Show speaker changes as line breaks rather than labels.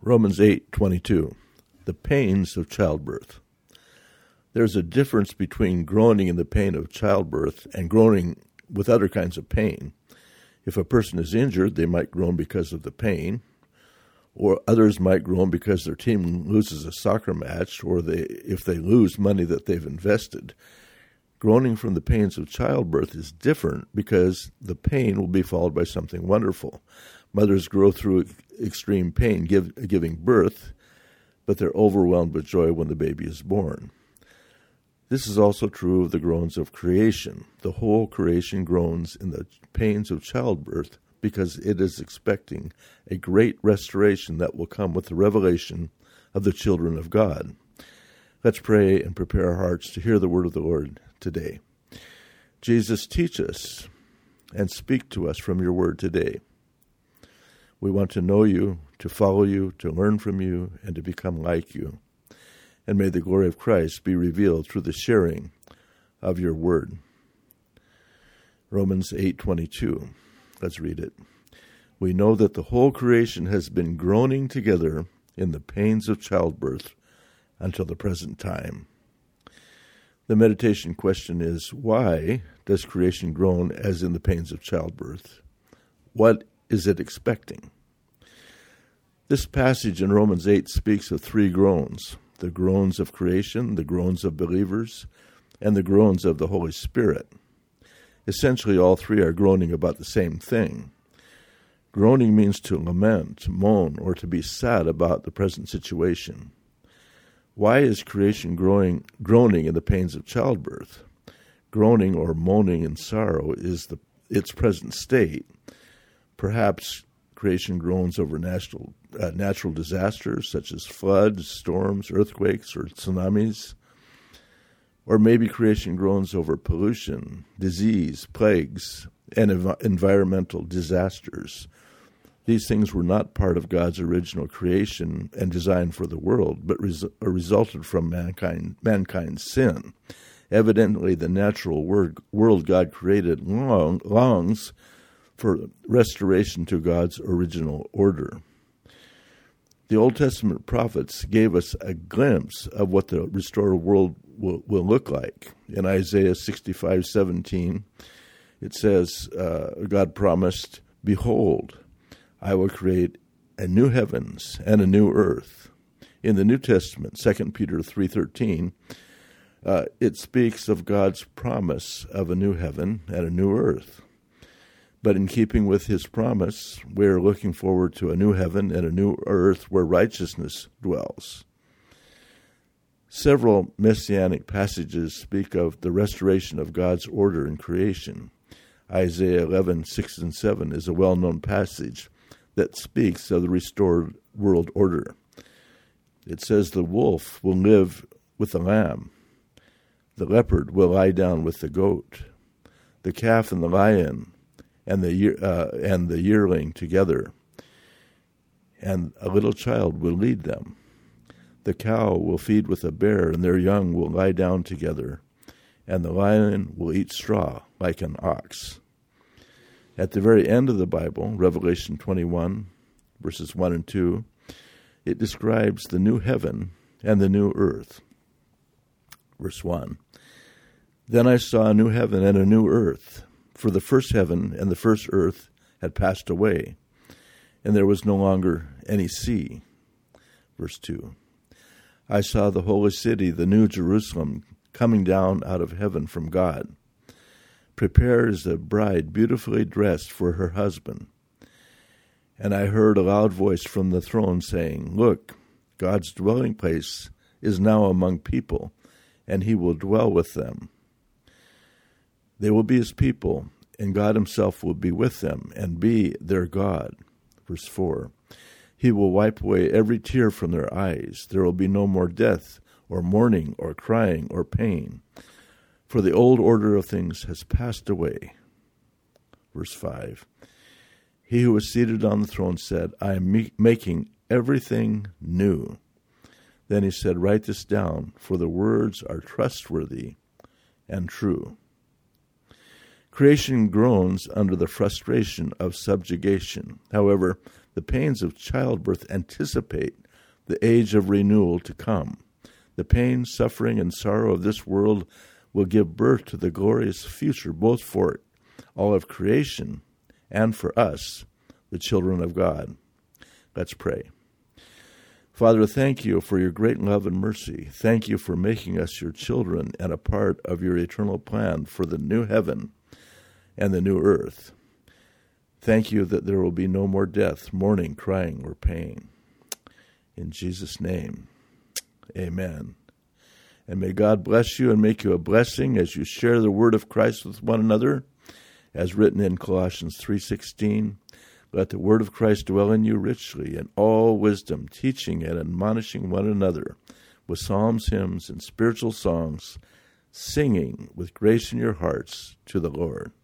Romans 8:22, the pains of childbirth. There's a difference between groaning in the pain of childbirth and groaning with other kinds of pain. If a person is injured, they might groan because of the pain, or others might groan because their team loses a soccer match, or if they lose money that they've invested. Groaning from the pains of childbirth is different because the pain will be followed by something wonderful. Mothers grow through extreme pain giving birth, but they're overwhelmed with joy when the baby is born. This is also true of the groans of creation. The whole creation groans in the pains of childbirth because it is expecting a great restoration that will come with the revelation of the children of God. Let's pray and prepare our hearts to hear the word of the Lord today. Jesus, teach us and speak to us from your word today. We want to know you, to follow you, to learn from you, and to become like you. And may the glory of Christ be revealed through the sharing of your word. Romans 8:22. Let's read it. We know that the whole creation has been groaning together in the pains of childbirth until the present time. The meditation question is, why does creation groan as in the pains of childbirth? What is it expecting? This passage in Romans 8 speaks of three groans: the groans of creation, the groans of believers, and the groans of the Holy Spirit. Essentially, all three are groaning about the same thing. Groaning means to lament, moan, or to be sad about the present situation. Why is creation groaning in the pains of childbirth? Groaning or moaning in sorrow is its present state. Perhaps creation groans over natural disasters such as floods, storms, earthquakes, or tsunamis. Or maybe creation groans over pollution, disease, plagues, and environmental disasters. These things were not part of God's original creation and design for the world, but resulted from mankind's sin. Evidently, the natural world God created longs for restoration to God's original order. The Old Testament prophets gave us a glimpse of what the restored world will look like. In Isaiah 65:17, it says, God promised, "Behold, I will create a new heavens and a new earth." In the New Testament, 2 Peter 3:13, it speaks of God's promise of a new heaven and a new earth. But in keeping with his promise, we are looking forward to a new heaven and a new earth where righteousness dwells. Several messianic passages speak of the restoration of God's order in creation. Isaiah 11:6 and 7 is a well-known passage that speaks of the restored world order. It says, "The wolf will live with the lamb. The leopard will lie down with the goat. The calf and the lion and the yearling together, and a little child will lead them. The cow will feed with a bear, and their young will lie down together, and the lion will eat straw like an ox." At the very end of the Bible, Revelation 21, verses 1 and 2, it describes the new heaven and the new earth. Verse 1, "Then I saw a new heaven and a new earth, for the first heaven and the first earth had passed away, and there was no longer any sea." Verse 2, "I saw the holy city, the new Jerusalem, coming down out of heaven from God, prepared as a bride beautifully dressed for her husband. And I heard a loud voice from the throne saying, 'Look, God's dwelling place is now among people, and he will dwell with them. They will be his people, and God himself will be with them and be their God.'" Verse 4, "He will wipe away every tear from their eyes. There will be no more death or mourning or crying or pain, for the old order of things has passed away." Verse 5, "He who was seated on the throne said, 'I am making everything new.' Then he said, 'Write this down, for the words are trustworthy and true.'" Creation groans under the frustration of subjugation. However, The pains of childbirth anticipate the age of renewal to come. The pain, suffering, and sorrow of this world will give birth to the glorious future, both for all of creation and for us, the children of God. Let's pray. Father, thank you for your great love and mercy. Thank you for making us your children and a part of your eternal plan for the new heaven and the new earth. Thank you that there will be no more death, mourning, crying, or pain. In Jesus' name, amen. And may God bless you and make you a blessing as you share the word of Christ with one another, as written in Colossians 3:16. Let the word of Christ dwell in you richly in all wisdom, teaching and admonishing one another with psalms, hymns, and spiritual songs, singing with grace in your hearts to the Lord.